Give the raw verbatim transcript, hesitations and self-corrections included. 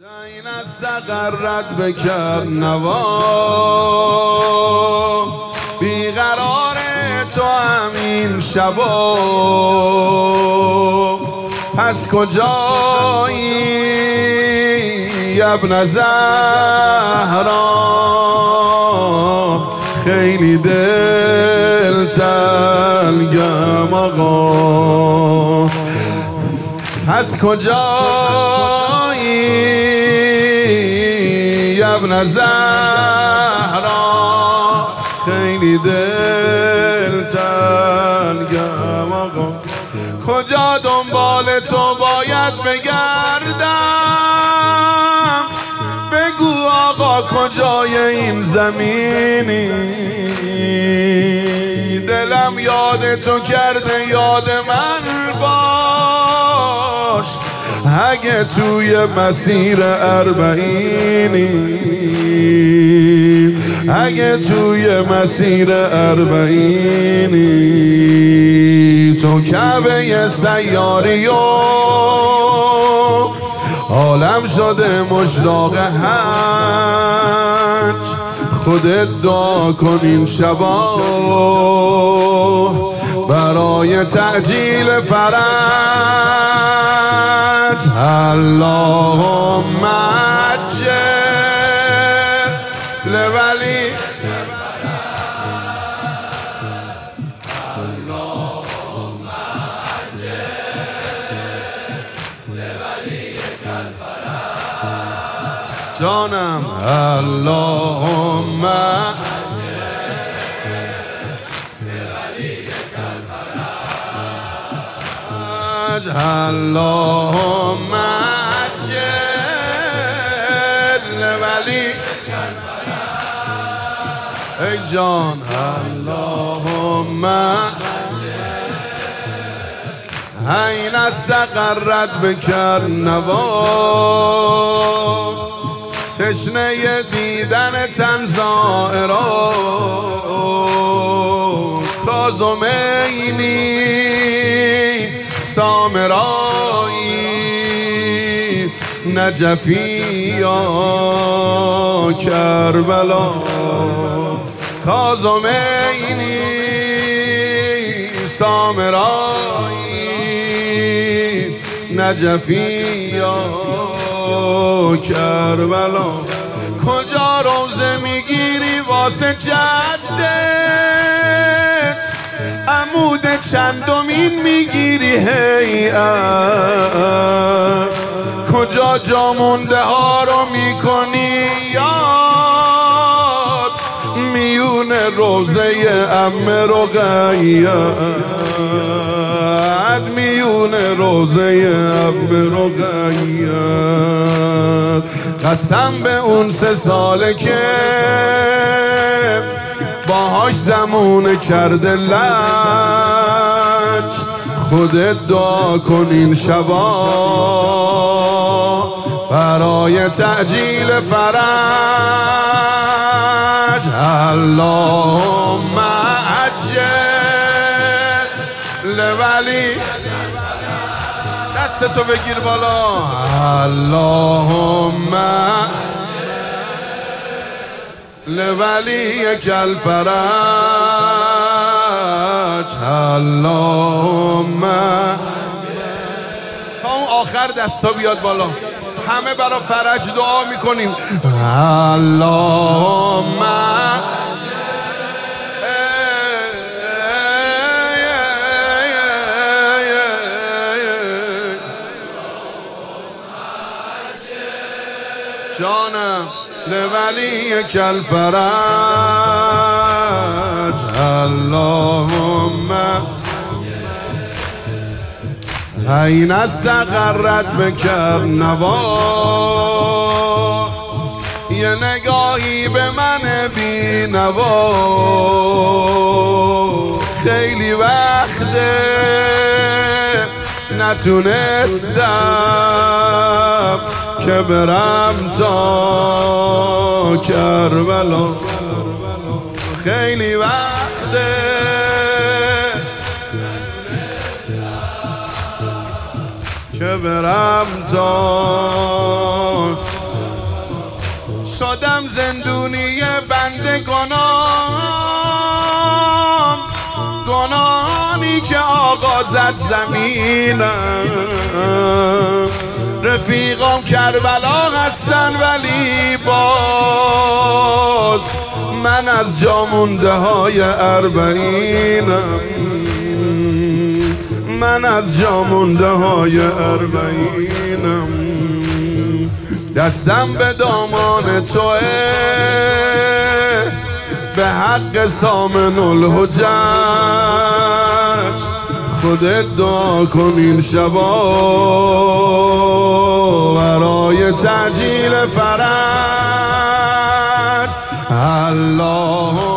این استقرت بکر نوا بیقرار تو همین شبا پس کجایی ابن زهرا خیلی دل تنگم آقا پس کجایی ابن زهرا خیلی دل تنگم آقا کجا دنبال تو باید بگردم بگو آقا کجای این زمینی دلم یاد تو کرده یاد من باش اگه توی مسیر اربعینی اگه توی مسیر اربعینی تو کعبه سیاری و عالم شده مشتاق حج خودت دعا کن این شبا برای تعجیل فرج اللهم عجل لولی اللهم عجل لولیک الفرج جانم اللهم اللهم عجل لولیک الفرج ای جان اللهم این استقرت بکر نوا تشنه دیدن تن زائرا کاظمینی سامرایی نجفی یا کربلا کاظمینی سامرایی نجفی یا کربلا کجا روزه میگیری واسه جدت عمود چندمین میگیری هیئت کجا جا مونده ها رو میکنی یاد میون روزه ام رقیت میون روزه ام رقیت قسم به اون سه ساله که باهاش زمونه کرده لج خودت دعا کن این شبا برای تعجیل فرج اللهم عجل لولی دستتو بگیر بالا اللهم لولیک الفرج اللهم تا اون آخر دستا بیاد بالا همه برا فرج دعا میکنیم اللهم جانم لولیک الفرج اللهم این استقرت بکر نوا یه نگاهی به من بی نوا خیلی وقته نتونستم که برم تا کربلا خیلی وقته که برم تا شدم زندونی بنده گناه، گناهانی که آقا زد زمینم. رفیقام کربلا هستن ولی باز من از جا مونده های اربعینم، من از جا مونده های اربعینم. دستم به دامان توه به حق سامن الحجج، خودت دعا کن این شبا برای تعجیل فرج. الله